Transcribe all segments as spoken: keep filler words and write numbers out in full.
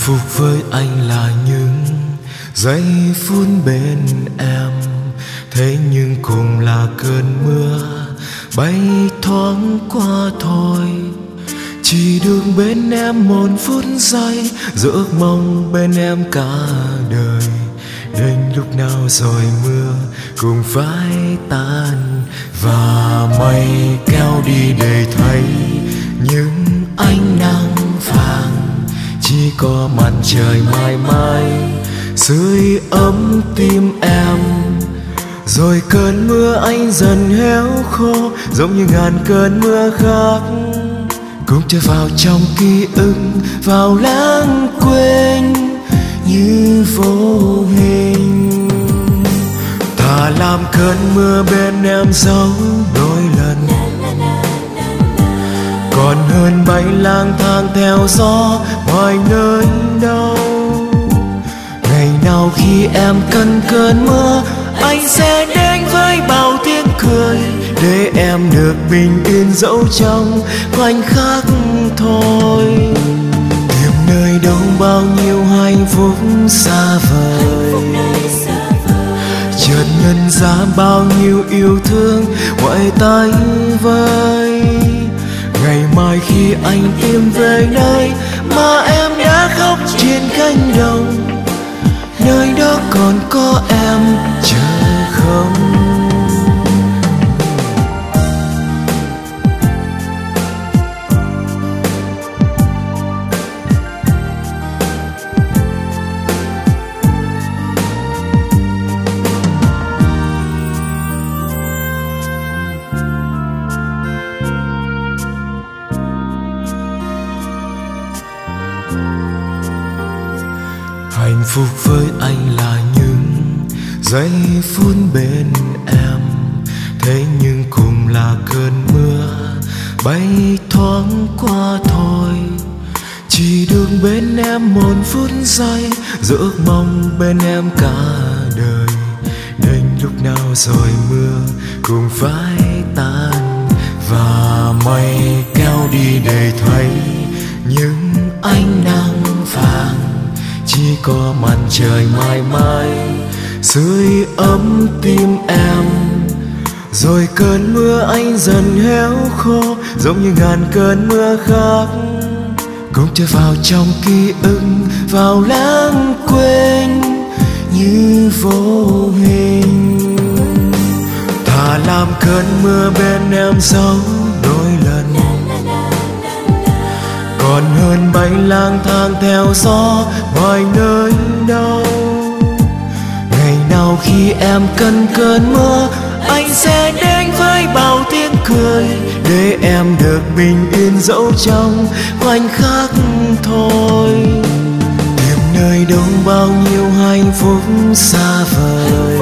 phúc với anh là những giây phút bên em, thế nhưng cùng là cơn mưa bay thoáng qua thôi. Chỉ được bên em một phút giây, giữa ước mong bên em cả đời. Đến lúc nào rồi mưa cũng phải tan, và mây kéo đi để thấy những ánh nắng vàng. Chỉ có mặt trời mãi mãi sưởi ấm tim em. Rồi cơn mưa anh dần héo khô, giống như ngàn cơn mưa khác, cũng trôi vào trong ký ức, vào lãng quên như vô hình. Thà làm cơn mưa bên em giấu đôi lần, còn hơn bay lang thang theo gió mọi nơi đâu. Ngày nào khi em cần cơn mưa, anh sẽ đến với bao tiếng cười, để em được bình yên dẫu trong khoảnh khắc thôi. Tìm nơi đâu bao nhiêu hạnh phúc xa vời, chợt nhận ra bao nhiêu yêu thương ngoại tay vơi. Ngày mai khi anh tìm về nơi mà em đã khóc trên cánh đồng, nơi đó còn có em chờ không. Hạnh phúc với anh là những giây phút bên em, thế nhưng cùng là cơn mưa bay thoáng qua thôi. Chỉ được bên em một phút giây, giữa ước mong bên em cả đời. Đến lúc nào rồi mưa cũng phải tan, và mây kéo đi để thấy những ánh nắng vàng. Chỉ có mặt trời mãi mãi sưởi ấm tim em. Rồi cơn mưa anh dần héo khô, giống như ngàn cơn mưa khác, cũng trôi vào trong ký ức, vào lãng quên như vô hình. Thà làm cơn mưa bên em giấu đôi lần, còn hơn bay lang thang theo gió mọi nơi đâu. Ngày nào khi em cần cơn mưa, anh sẽ đến với bao tiếng cười, để em được bình yên dẫu trong khoảnh khắc thôi. Tìm nơi đâu bao nhiêu hạnh phúc xa vời,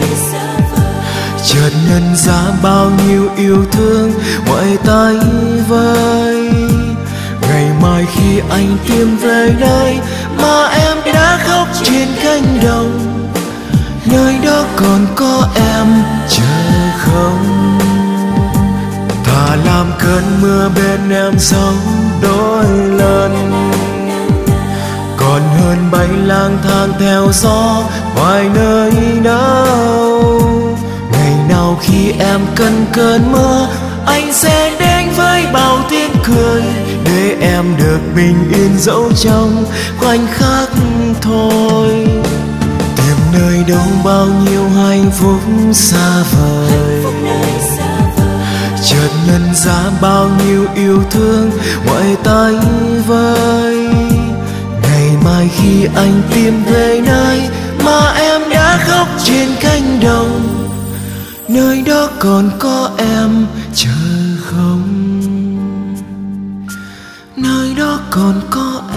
chợt nhận ra bao nhiêu yêu thương ngoại tay vơi. Ngày mai khi anh tìm về nơi mà em đã khóc trên cánh đồng, nơi đó còn có em chờ không. Thà làm cơn mưa bên em giấu đôi lần, còn hơn bay lang thang theo gió ngoài nơi đâu. Ngày nào khi em cần cơn mưa, anh sẽ đến với bao tiếng cười, để em được bình yên dẫu trong khoảnh khắc thôi. Tìm nơi đâu bao nhiêu hạnh phúc xa vời, chợt nhận ra bao nhiêu yêu thương ngoại tay vơi. Ngày mai khi anh tìm về nơi mà em đã khóc trên cánh đồng, nơi đó còn có em chờ không. Nơi đó còn có